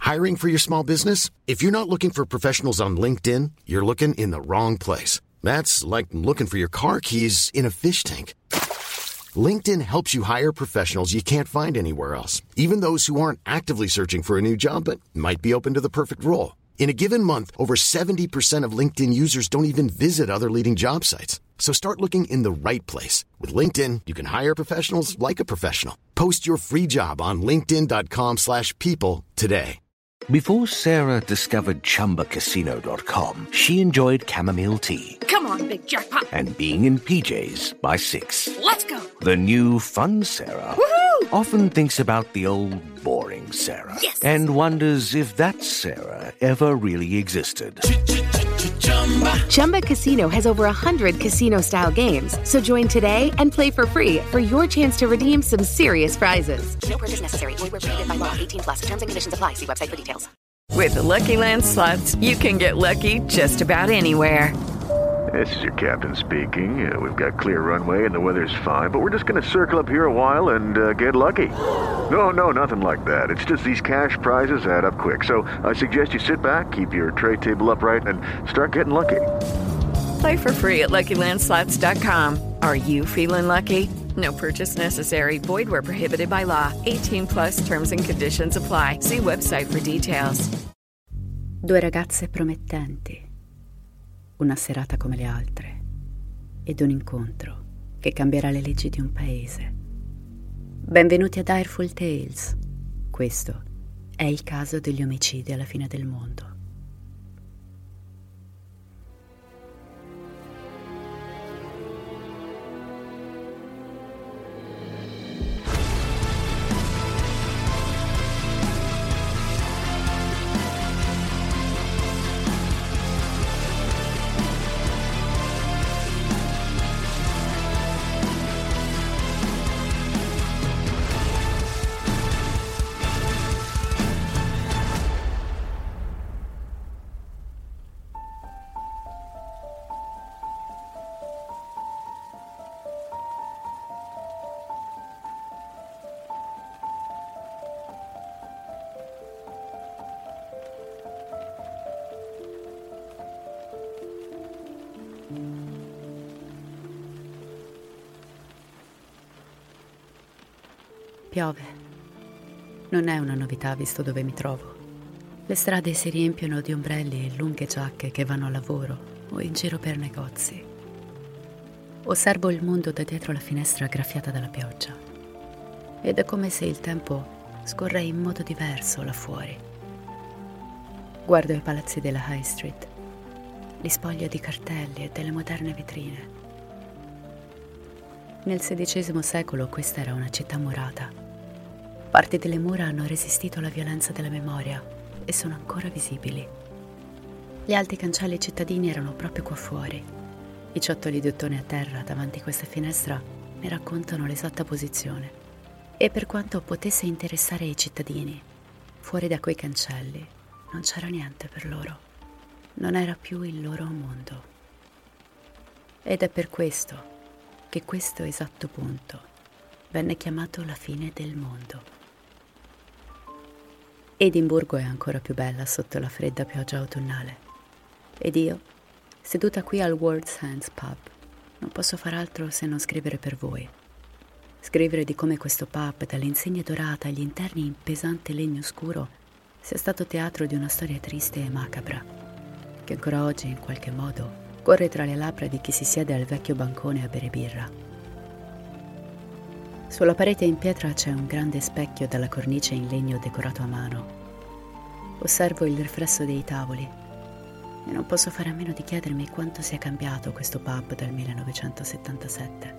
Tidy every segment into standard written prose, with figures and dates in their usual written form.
Hiring for your small business? If you're not looking for professionals on LinkedIn, you're looking in the wrong place. That's like looking for your car keys in a fish tank. LinkedIn helps you hire professionals you can't find anywhere else, even those who aren't actively searching for a new job but might be open to the perfect role. In a given month, over 70% of LinkedIn users don't even visit other leading job sites. So start looking in the right place. With LinkedIn, you can hire professionals like a professional. Post your free job on linkedin.com/people today. Before Sarah discovered ChumbaCasino.com, she enjoyed chamomile tea. Come on, big jackpot. And being in PJs by 6. Let's go. The new fun Sarah Woohoo! often thinks about the old boring Sarah. Yes. And wonders if that Sarah ever really existed. Chumba Casino has over 100 casino-style games. So join today and play for free for your chance to redeem some serious prizes. No purchase necessary. Void where prohibited by law. 18+. Terms and conditions apply. See website for details. With the Lucky Land Slots, you can get lucky just about anywhere. This is your captain speaking. We've got clear runway and the weather's fine, but we're just going to circle up here a while and get lucky. No, nothing like that. It's just these cash prizes add up quick. So I suggest you sit back, keep your tray table upright, and start getting lucky. Play for free at LuckyLandSlots.com. Are you feeling lucky? No purchase necessary. Void where prohibited by law. 18+ terms and conditions apply. See website for details. Due ragazze promettenti. Una serata come le altre. Ed un incontro che cambierà le leggi di un paese. Benvenuti a Direful Tales. Questo è il caso degli omicidi alla fine del mondo. Piove. Non è una novità visto dove mi trovo. Le strade si riempiono di ombrelli e lunghe giacche che vanno a lavoro o in giro per negozi. Osservo il mondo da dietro la finestra graffiata dalla pioggia. Ed è come se il tempo scorre in modo diverso là fuori. Guardo i palazzi della High Street, li spoglio di cartelli e delle moderne vetrine. Nel XVI secolo questa era una città murata. Parti delle mura hanno resistito alla violenza della memoria e sono ancora visibili. Gli alti cancelli cittadini erano proprio qua fuori. I ciottoli di ottone a terra davanti a questa finestra ne raccontano l'esatta posizione. E per quanto potesse interessare i cittadini, fuori da quei cancelli non c'era niente per loro. Non era più il loro mondo. Ed è per questo che questo esatto punto venne chiamato la fine del mondo. Edimburgo è ancora più bella sotto la fredda pioggia autunnale. Ed io, seduta qui al World's Hands Pub, non posso far altro se non scrivere per voi. Scrivere di come questo pub, dall'insegna dorata agli interni in pesante legno scuro, sia stato teatro di una storia triste e macabra, che ancora oggi, in qualche modo, corre tra le labbra di chi si siede al vecchio bancone a bere birra. Sulla parete in pietra c'è un grande specchio dalla cornice in legno decorato a mano. Osservo il riflesso dei tavoli e non posso fare a meno di chiedermi quanto sia cambiato questo pub dal 1977.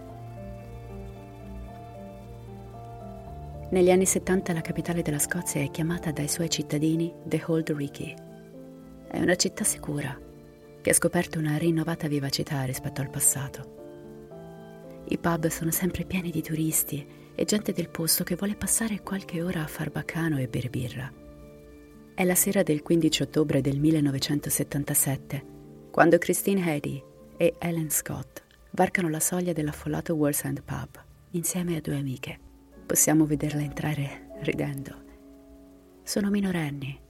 Negli anni 70 la capitale della Scozia è chiamata dai suoi cittadini The Old Ricky. È una città sicura che ha scoperto una rinnovata vivacità rispetto al passato. I pub sono sempre pieni di turisti e gente del posto che vuole passare qualche ora a far baccano e bere birra. È la sera del 15 ottobre del 1977, quando Christine Heady e Ellen Scott varcano la soglia dell'affollato World's End Pub insieme a due amiche. Possiamo vederla entrare ridendo. Sono minorenni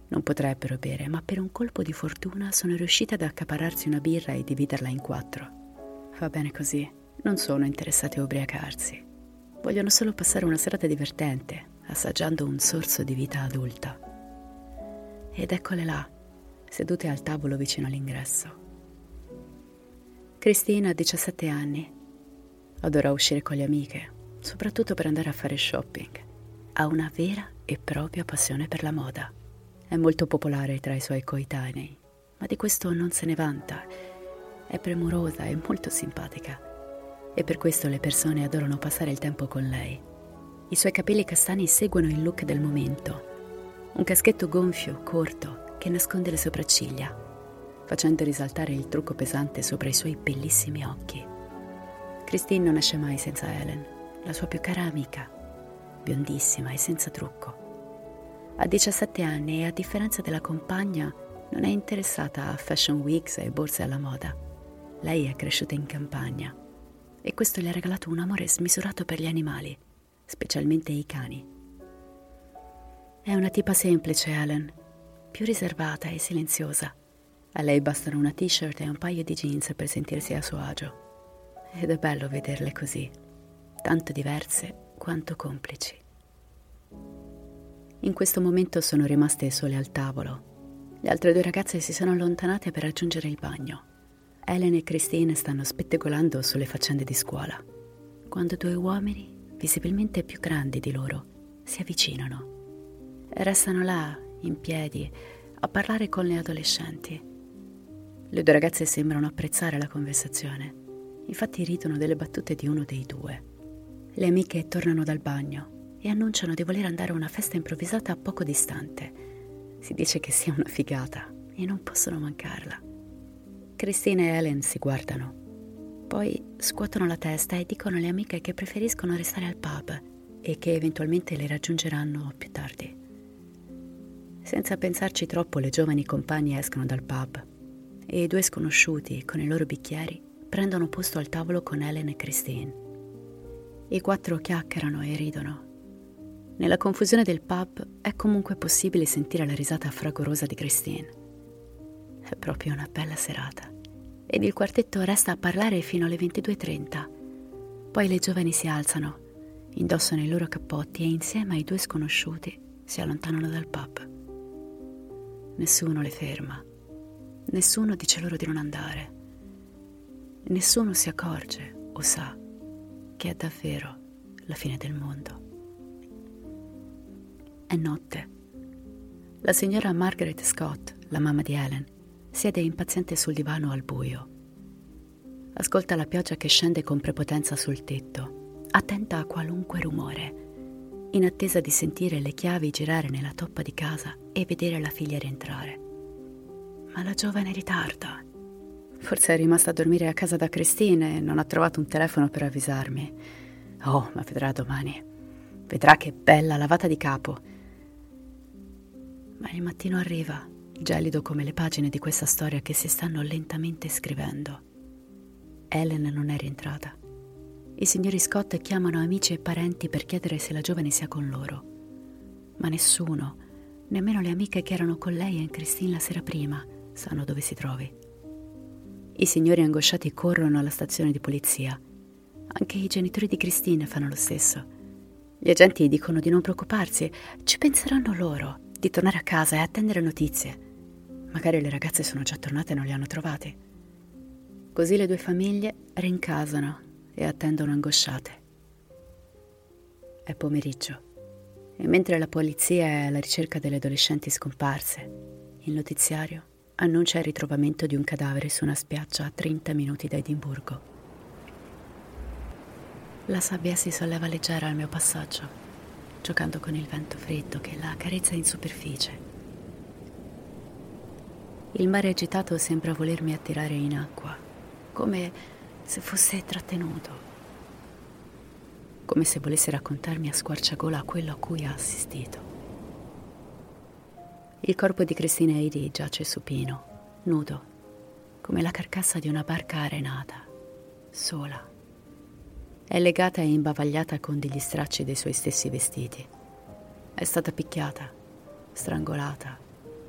Non potrebbero bere, ma per un colpo di fortuna sono riuscite ad accaparrarsi una birra e dividerla in 4. Va bene così, non sono interessati a ubriacarsi. Vogliono solo passare una serata divertente, assaggiando un sorso di vita adulta. Ed eccole là, sedute al tavolo vicino all'ingresso. Christine ha 17 anni. Adora uscire con le amiche, soprattutto per andare a fare shopping. Ha una vera e propria passione per la moda. È molto popolare tra i suoi coetanei, ma di questo non se ne vanta. È premurosa e molto simpatica. E per questo le persone adorano passare il tempo con lei. I suoi capelli castani seguono il look del momento. Un caschetto gonfio, corto, che nasconde le sopracciglia, facendo risaltare il trucco pesante sopra i suoi bellissimi occhi. Christine non esce mai senza Helen, la sua più cara amica, biondissima e senza trucco. Ha 17 anni e, a differenza della compagna, non è interessata a fashion weeks e borse alla moda. Lei è cresciuta in campagna e questo le ha regalato un amore smisurato per gli animali, specialmente i cani. È una tipa semplice, Helen, più riservata e silenziosa. A lei bastano una t-shirt e un paio di jeans per sentirsi a suo agio. Ed è bello vederle così, tanto diverse quanto complici. In questo momento sono rimaste sole al tavolo. Le altre 2 ragazze si sono allontanate per raggiungere il bagno. Helen e Christine stanno spettegolando sulle faccende di scuola, quando 2 uomini, visibilmente più grandi di loro, si avvicinano. Restano là, in piedi, a parlare con le adolescenti. Le 2 ragazze sembrano apprezzare la conversazione. Infatti ridono delle battute di uno dei 2. Le amiche tornano dal bagno e annunciano di voler andare a una festa improvvisata poco distante. Si dice che sia una figata e non possono mancarla. Christine e Helen si guardano. Poi scuotono la testa e dicono alle amiche che preferiscono restare al pub e che eventualmente le raggiungeranno più tardi. Senza pensarci troppo, le giovani compagne escono dal pub e i 2 sconosciuti, con i loro bicchieri, prendono posto al tavolo con Helen e Christine. I 4 chiacchierano e ridono. Nella confusione del pub è comunque possibile sentire la risata fragorosa di Christine. È proprio una bella serata ed il quartetto resta a parlare fino alle 22:30. Poi le giovani si alzano, indossano i loro cappotti e insieme ai 2 sconosciuti si allontanano dal pub. Nessuno le ferma, nessuno dice loro di non andare. Nessuno si accorge o sa che è davvero la fine del mondo. È notte. La signora Margaret Scott, la mamma di Helen, siede impaziente sul divano al buio. Ascolta la pioggia che scende con prepotenza sul tetto, attenta a qualunque rumore, in attesa di sentire le chiavi girare nella toppa di casa e vedere la figlia rientrare. Ma la giovane ritarda. Forse è rimasta a dormire a casa da Christine e non ha trovato un telefono per avvisarmi. Oh, ma vedrà domani. Vedrà che bella lavata di capo. Ma il mattino arriva, gelido come le pagine di questa storia che si stanno lentamente scrivendo. Helen non è rientrata. I signori Scott chiamano amici e parenti per chiedere se la giovane sia con loro. Ma nessuno, nemmeno le amiche che erano con lei e Christine la sera prima, sanno dove si trovi. I signori angosciati corrono alla stazione di polizia. Anche i genitori di Christine fanno lo stesso. Gli agenti dicono di non preoccuparsi, ci penseranno loro, di tornare a casa e attendere notizie. Magari le ragazze sono già tornate e non li hanno trovati. Così le 2 famiglie rincasano e attendono angosciate. È pomeriggio e mentre la polizia è alla ricerca delle adolescenti scomparse, il notiziario annuncia il ritrovamento di un cadavere su una spiaggia a 30 minuti da Edimburgo. La sabbia si solleva leggera al mio passaggio, giocando con il vento freddo che la accarezza in superficie. Il mare agitato sembra volermi attirare in acqua, come se fosse trattenuto, come se volesse raccontarmi a squarciagola quello a cui ha assistito. Il corpo di Christine Heidi giace supino, nudo, come la carcassa di una barca arenata, sola. È legata e imbavagliata con degli stracci dei suoi stessi vestiti. È stata picchiata, strangolata,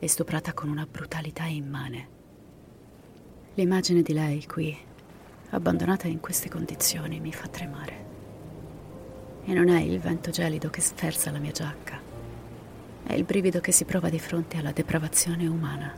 e stuprata con una brutalità immane. L'immagine di lei qui, abbandonata in queste condizioni, mi fa tremare. E non è il vento gelido che sferza la mia giacca, è il brivido che si prova di fronte alla depravazione umana.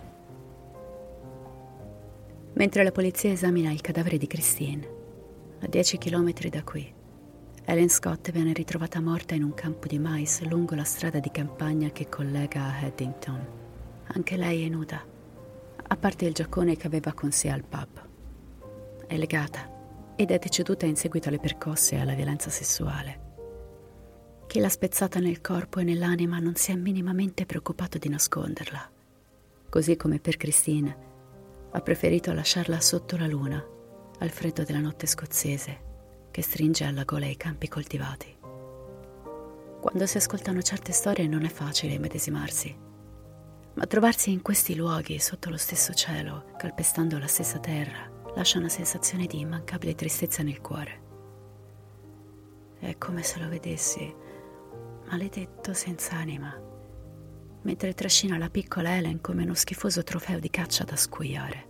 Mentre la polizia esamina il cadavere di Christine, a 10 chilometri da qui, Helen Scott viene ritrovata morta in un campo di mais lungo la strada di campagna che collega a Haddington. Anche lei è nuda, a parte il giaccone che aveva con sé al pub. È legata ed è deceduta in seguito alle percosse e alla violenza sessuale. Chi l'ha spezzata nel corpo e nell'anima non si è minimamente preoccupato di nasconderla. Così come per Christine, ha preferito lasciarla sotto la luna, al freddo della notte scozzese, che stringe alla gola i campi coltivati. Quando si ascoltano certe storie non è facile immedesimarsi, ma trovarsi in questi luoghi, sotto lo stesso cielo, calpestando la stessa terra, lascia una sensazione di immancabile tristezza nel cuore. È come se lo vedessi, maledetto senza anima, mentre trascina la piccola Helen come uno schifoso trofeo di caccia da scuoiare.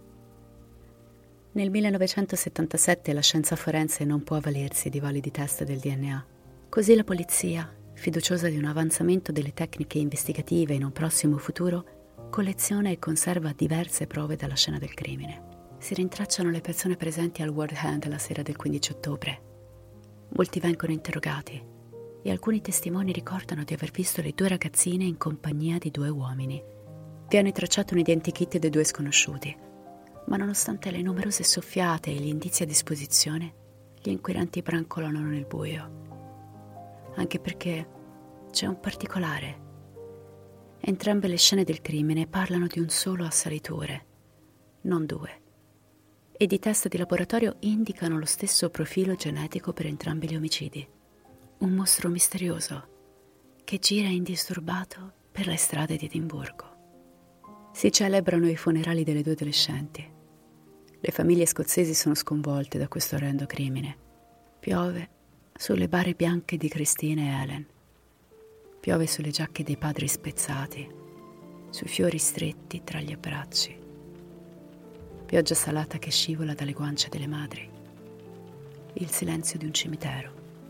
Nel 1977 la scienza forense non può avvalersi di validi test del DNA. Così la polizia, fiduciosa di un avanzamento delle tecniche investigative in un prossimo futuro, colleziona e conserva diverse prove dalla scena del crimine. Si rintracciano le persone presenti al World Hand la sera del 15 ottobre. Molti vengono interrogati e alcuni testimoni ricordano di aver visto le 2 ragazzine in compagnia di 2 uomini. Viene tracciato un identikit dei 2 sconosciuti, ma nonostante le numerose soffiate e gli indizi a disposizione, gli inquirenti brancolano nel buio. Anche perché c'è un particolare. Entrambe le scene del crimine parlano di un solo assalitore, non 2. Ed i test di laboratorio indicano lo stesso profilo genetico per entrambi gli omicidi. Un mostro misterioso che gira indisturbato per le strade di Edimburgo. Si celebrano i funerali delle 2 adolescenti. Le famiglie scozzesi sono sconvolte da questo orrendo crimine. Piove sulle bare bianche di Christine e Helen. Piove sulle giacche dei padri spezzati, sui fiori stretti tra gli abbracci. Pioggia salata che scivola dalle guance delle madri. Il silenzio di un cimitero.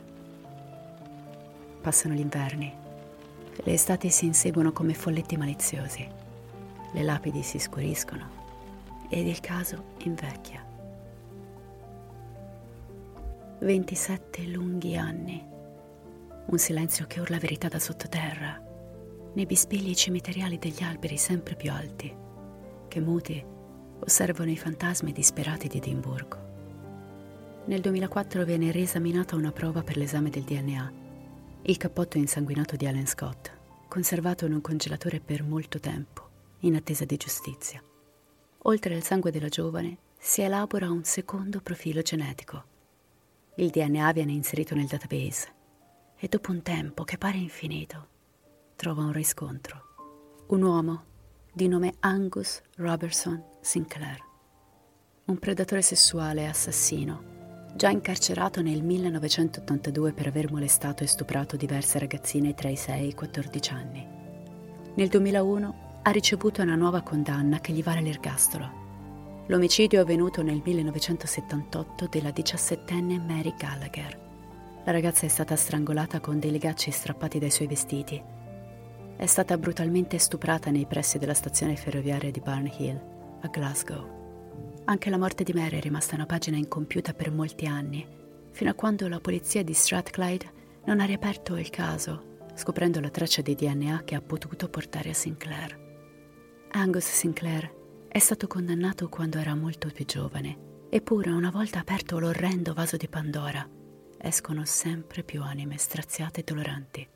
Passano gli inverni. Le estati si inseguono come folletti maliziosi. Le lapidi si scuriscono ed il caso invecchia. 27 lunghi anni. Un silenzio che urla verità da sottoterra, nei bispigli cimiteriali degli alberi sempre più alti, che muti osservano i fantasmi disperati di Edimburgo. Nel 2004 viene riesaminata una prova per l'esame del DNA, il cappotto insanguinato di Helen Scott, conservato in un congelatore per molto tempo, in attesa di giustizia. Oltre al sangue della giovane, si elabora un secondo profilo genetico. Il DNA viene inserito nel database e dopo un tempo che pare infinito, trova un riscontro. Un uomo di nome Angus Robertson Sinclair, un predatore sessuale e assassino, già incarcerato nel 1982 per aver molestato e stuprato diverse ragazzine tra i 6 e i 14 anni. Nel 2001 ha ricevuto una nuova condanna che gli vale l'ergastolo. L'omicidio è avvenuto nel 1978 della 17enne Mary Gallagher. La ragazza è stata strangolata con dei legacci strappati dai suoi vestiti. È stata brutalmente stuprata nei pressi della stazione ferroviaria di Barn Hill, a Glasgow. Anche la morte di Mary è rimasta una pagina incompiuta per molti anni, fino a quando la polizia di Strathclyde non ha riaperto il caso, scoprendo la traccia di DNA che ha potuto portare a Sinclair. Angus Sinclair è stato condannato quando era molto più giovane, eppure una volta aperto l'orrendo vaso di Pandora, escono sempre più anime straziate e doloranti.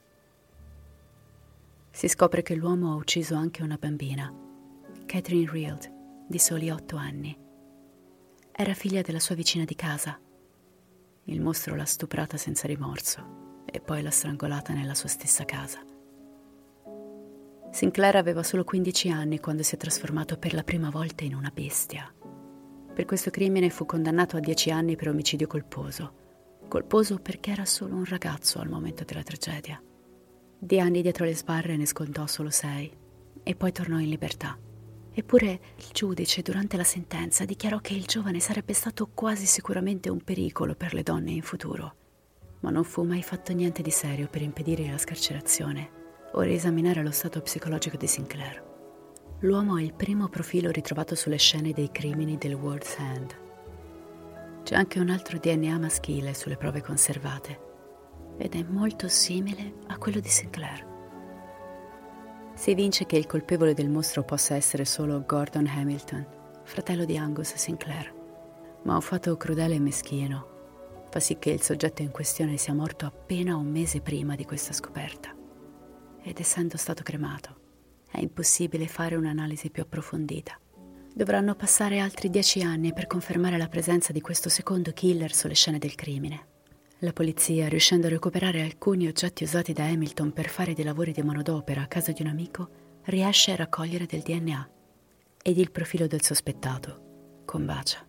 Si scopre che l'uomo ha ucciso anche una bambina, Catherine Rield, di soli 8 anni. Era figlia della sua vicina di casa. Il mostro l'ha stuprata senza rimorso e poi l'ha strangolata nella sua stessa casa. Sinclair aveva solo 15 anni quando si è trasformato per la prima volta in una bestia. Per questo crimine fu condannato a 10 anni per omicidio colposo. Colposo perché era solo un ragazzo al momento della tragedia. Di anni dietro le sbarre ne scontò solo 6 e e poi tornò in libertà. Eppure il giudice durante la sentenza dichiarò che il giovane sarebbe stato quasi sicuramente un pericolo per le donne in futuro, ma non fu mai fatto niente di serio per impedire la scarcerazione o riesaminare lo stato psicologico di Sinclair. L'uomo è il primo profilo ritrovato sulle scene dei crimini del World's End. C'è anche un altro DNA maschile sulle prove conservate ed è molto simile a quello di Sinclair. Si evince che il colpevole del mostro possa essere solo Gordon Hamilton, fratello di Angus Sinclair, ma un fatto crudele e meschino fa sì che il soggetto in questione sia morto appena un mese prima di questa scoperta. Ed essendo stato cremato, è impossibile fare un'analisi più approfondita. Dovranno passare altri 10 anni per confermare la presenza di questo secondo killer sulle scene del crimine. La polizia, riuscendo a recuperare alcuni oggetti usati da Hamilton per fare dei lavori di manodopera a casa di un amico, riesce a raccogliere del DNA ed il profilo del sospettato combacia.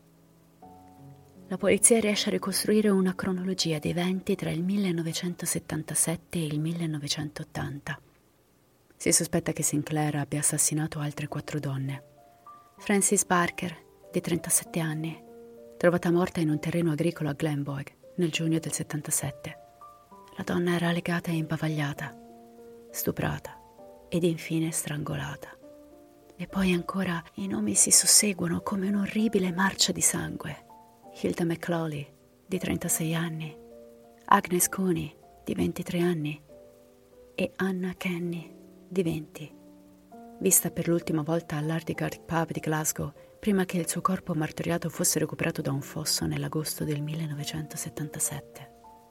La polizia riesce a ricostruire una cronologia di eventi tra il 1977 e il 1980. Si sospetta che Sinclair abbia assassinato altre 4 donne. Frances Barker, di 37 anni, trovata morta in un terreno agricolo a Glenboig nel giugno del 77. La donna era legata e imbavagliata, stuprata ed infine strangolata. E poi ancora i nomi si susseguono come un'orribile marcia di sangue. Hilda McClawley, di 36 anni, Agnes Cooney, di 23 anni, e Anna Kenny, di 20, vista per l'ultima volta all'Ardigard Pub di Glasgow prima che il suo corpo martoriato fosse recuperato da un fosso nell'agosto del 1977.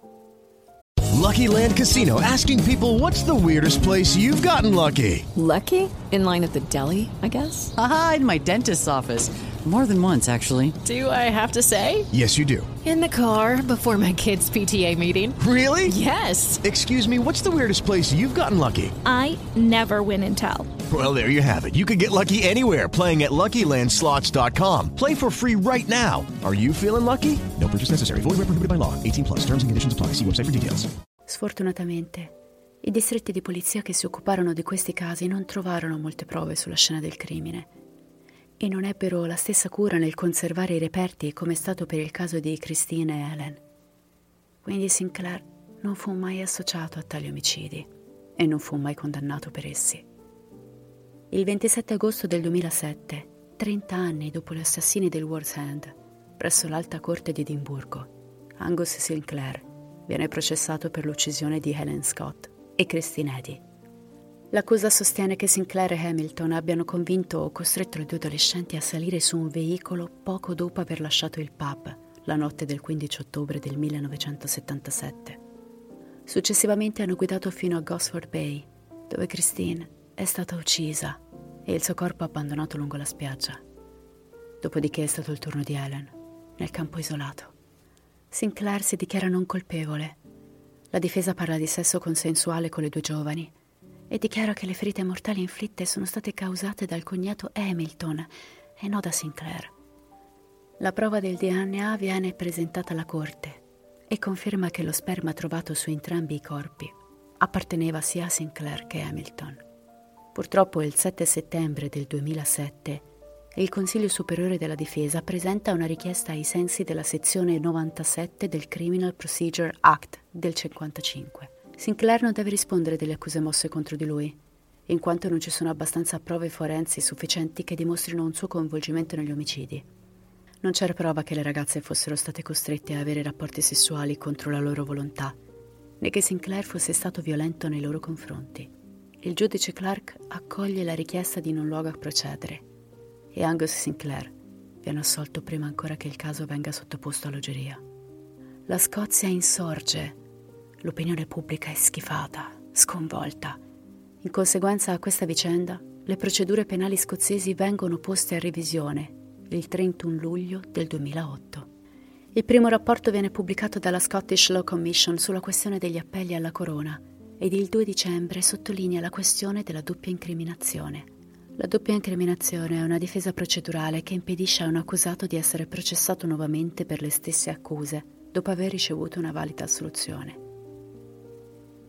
Lucky Land Casino, asking people, what's the weirdest place you've gotten lucky? Lucky? In line at the deli, I guess? Aha, in my dentist's office. More than once, actually. Do I have to say? Yes, you do. In the car before my kids' PTA meeting. Really? Yes. Excuse me, what's the weirdest place you've gotten lucky? I never win and tell. Well, there you have it. You can get lucky anywhere, playing at LuckyLandSlots.com. Play for free right now. Are you feeling lucky? No purchase necessary. Void where prohibited by law. 18+. Terms and conditions apply. See website for details. Sfortunatamente, i distretti di polizia che si occuparono di questi casi non trovarono molte prove sulla scena del crimine e non ebbero la stessa cura nel conservare i reperti come è stato per il caso di Christine e Helen. Quindi Sinclair non fu mai associato a tali omicidi e non fu mai condannato per essi. Il 27 agosto del 2007, 30 anni dopo gli assassini del World's End, presso l'Alta Corte di Edimburgo, Angus Sinclair viene processato per l'uccisione di Helen Scott e Christine Eddy. L'accusa sostiene che Sinclair e Hamilton abbiano convinto o costretto le 2 adolescenti a salire su un veicolo poco dopo aver lasciato il pub, la notte del 15 ottobre del 1977. Successivamente hanno guidato fino a Gosford Bay, dove Christine è stata uccisa e il suo corpo abbandonato lungo la spiaggia. Dopodiché è stato il turno di Helen, nel campo isolato. Sinclair si dichiara non colpevole. La difesa parla di sesso consensuale con le 2 giovani e dichiara che le ferite mortali inflitte sono state causate dal cognato Hamilton e non da Sinclair. La prova del DNA viene presentata alla corte e conferma che lo sperma trovato su entrambi i corpi apparteneva sia a Sinclair che a Hamilton. Purtroppo il 7 settembre del 2007 il Consiglio Superiore della Difesa presenta una richiesta ai sensi della sezione 97 del Criminal Procedure Act del 1955. Sinclair non deve rispondere delle accuse mosse contro di lui, in quanto non ci sono abbastanza prove forensi sufficienti che dimostrino un suo coinvolgimento negli omicidi. Non c'era prova che le ragazze fossero state costrette a avere rapporti sessuali contro la loro volontà, né che Sinclair fosse stato violento nei loro confronti. Il giudice Clark accoglie la richiesta di non luogo a procedere e Angus Sinclair viene assolto prima ancora che il caso venga sottoposto all'uggeria. La Scozia insorge, l'opinione pubblica è schifata, sconvolta. In conseguenza a questa vicenda, le procedure penali scozzesi vengono poste a revisione il 31 luglio del 2008. Il primo rapporto viene pubblicato dalla Scottish Law Commission sulla questione degli appelli alla corona ed il 2 dicembre sottolinea la questione della doppia incriminazione. La doppia incriminazione è una difesa procedurale che impedisce a un accusato di essere processato nuovamente per le stesse accuse dopo aver ricevuto una valida assoluzione.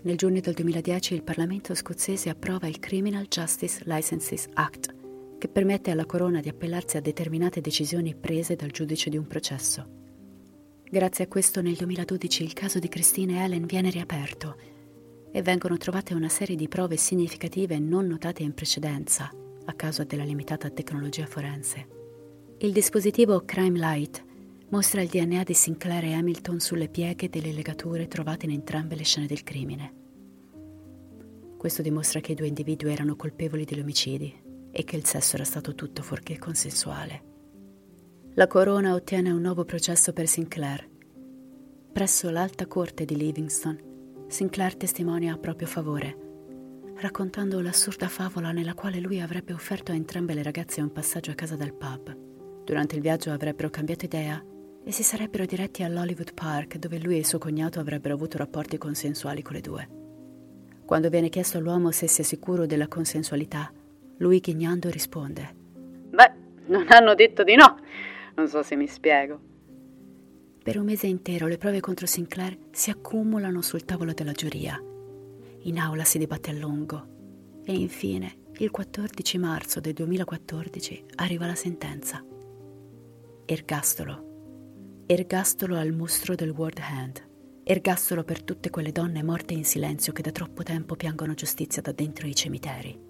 nel giugno del 2010 il Parlamento scozzese approva il Criminal Justice Licenses Act, che permette alla corona di appellarsi a determinate decisioni prese dal giudice di un processo. Grazie a questo nel 2012 il caso di Christine e Helen viene riaperto e vengono trovate una serie di prove significative non notate in precedenza a causa della limitata tecnologia forense. Il dispositivo Crime Light mostra il DNA di Sinclair e Hamilton sulle pieghe delle legature trovate in entrambe le scene del crimine. Questo dimostra che i due individui erano colpevoli degli omicidi e che il sesso era stato tutto fuorché consensuale. La corona ottiene un nuovo processo per Sinclair. Presso l'Alta Corte di Livingston, Sinclair testimonia a proprio favore, raccontando l'assurda favola nella quale lui avrebbe offerto a entrambe le ragazze un passaggio a casa dal pub. Durante il viaggio avrebbero cambiato idea e si sarebbero diretti all'Hollywood Park, dove lui e il suo cognato avrebbero avuto rapporti consensuali con le due. Quando viene chiesto all'uomo se sia sicuro della consensualità, lui ghignando risponde: «Beh, non hanno detto di no, non so se mi spiego». Per un mese intero le prove contro Sinclair si accumulano sul tavolo della giuria. In aula si dibatte a lungo e infine, il 14 marzo del 2014, arriva la sentenza. Ergastolo. Ergastolo al mostro del World Hand. Ergastolo per tutte quelle donne morte in silenzio che da troppo tempo piangono giustizia da dentro i cimiteri.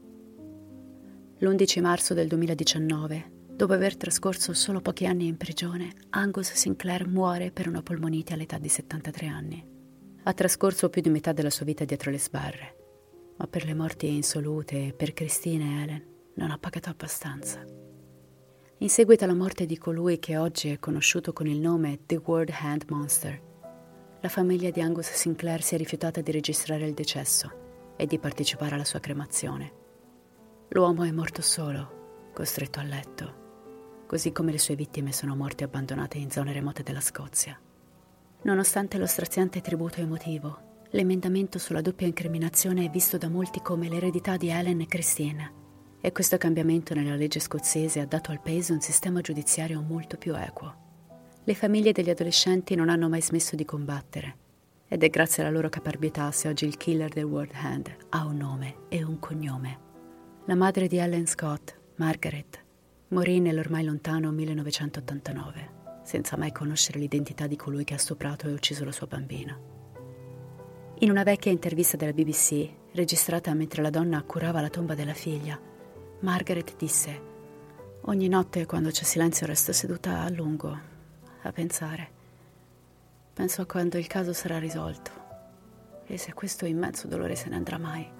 L'11 marzo del 2019, dopo aver trascorso solo pochi anni in prigione, Angus Sinclair muore per una polmonite all'età di 73 anni. Ha trascorso più di metà della sua vita dietro le sbarre, ma per le morti insolute e per Christine e Helen non ha pagato abbastanza. In seguito alla morte di colui che oggi è conosciuto con il nome The World Hand Monster, la famiglia di Angus Sinclair si è rifiutata di registrare il decesso e di partecipare alla sua cremazione. L'uomo è morto solo, costretto a letto, così come le sue vittime sono morte abbandonate in zone remote della Scozia. Nonostante lo straziante tributo emotivo, l'emendamento sulla doppia incriminazione è visto da molti come l'eredità di Helen e Christine, e questo cambiamento nella legge scozzese ha dato al paese un sistema giudiziario molto più equo. Le famiglie degli adolescenti non hanno mai smesso di combattere, ed è grazie alla loro caparbietà se oggi il killer del World Hand ha un nome e un cognome. La madre di Helen Scott, Margaret, morì nell'ormai lontano 1989, senza mai conoscere l'identità di colui che ha stuprato e ucciso la sua bambina. In una vecchia intervista della BBC, registrata mentre la donna curava la tomba della figlia, Margaret disse: «Ogni notte quando c'è silenzio resto seduta a lungo, a pensare. Penso a quando il caso sarà risolto e se questo immenso dolore se ne andrà mai».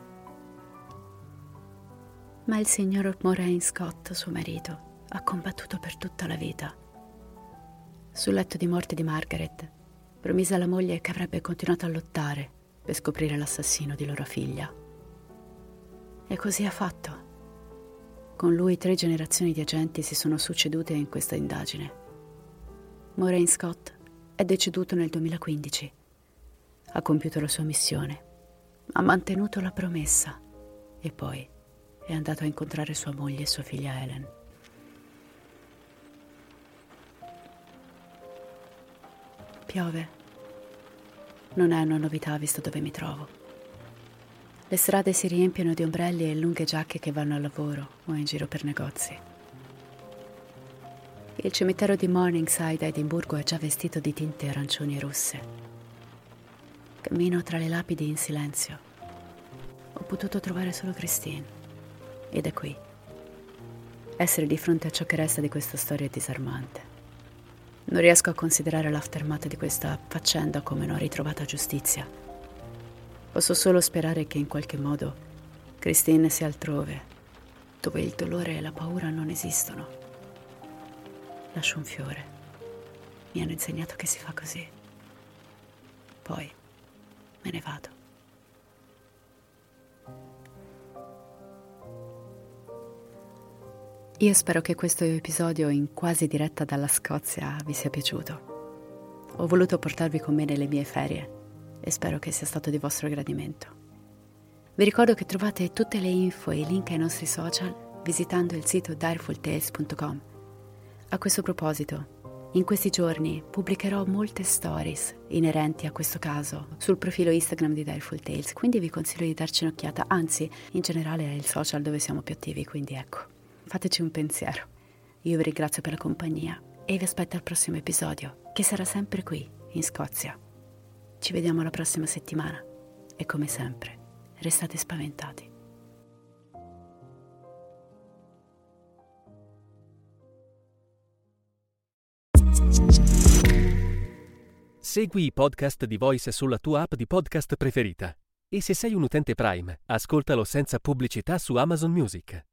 Ma il signor Moraine Scott, suo marito, ha combattuto per tutta la vita. Sul letto di morte di Margaret, promise alla moglie che avrebbe continuato a lottare per scoprire l'assassino di loro figlia. E così ha fatto. Con lui 3 generazioni di agenti si sono succedute in questa indagine. Moraine Scott è deceduto nel 2015. Ha compiuto la sua missione, ha mantenuto la promessa e poi è andato a incontrare sua moglie e sua figlia Helen. Piove. Non è una novità visto dove mi trovo. Le strade si riempiono di ombrelli e lunghe giacche che vanno al lavoro o in giro per negozi. Il cimitero di Morningside a Edimburgo è già vestito di tinte arancioni e rosse. Cammino tra le lapidi in silenzio. Ho potuto trovare solo Christine. Ed è qui. Essere di fronte a ciò che resta di questa storia è disarmante. Non riesco a considerare l'aftermath di questa faccenda come una ritrovata giustizia. Posso solo sperare che in qualche modo Christine sia altrove, dove il dolore e la paura non esistono. Lascio un fiore. Mi hanno insegnato che si fa così. Poi me ne vado. Io spero che questo episodio in quasi diretta dalla Scozia vi sia piaciuto. Ho voluto portarvi con me nelle mie ferie e spero che sia stato di vostro gradimento. Vi ricordo che trovate tutte le info e i link ai nostri social visitando il sito direfultales.com. A questo proposito, In questi giorni pubblicherò molte stories inerenti a questo caso sul profilo Instagram di Direful Tales, quindi vi consiglio di darci un'occhiata, anzi, in generale è il social dove siamo più attivi, quindi ecco, fateci un pensiero. Io vi ringrazio per la compagnia e vi aspetto al prossimo episodio, che sarà sempre qui, in Scozia. Ci vediamo la prossima settimana e come sempre, restate spaventati. Segui i podcast di Voice sulla tua app di podcast preferita. E se sei un utente Prime, ascoltalo senza pubblicità su Amazon Music.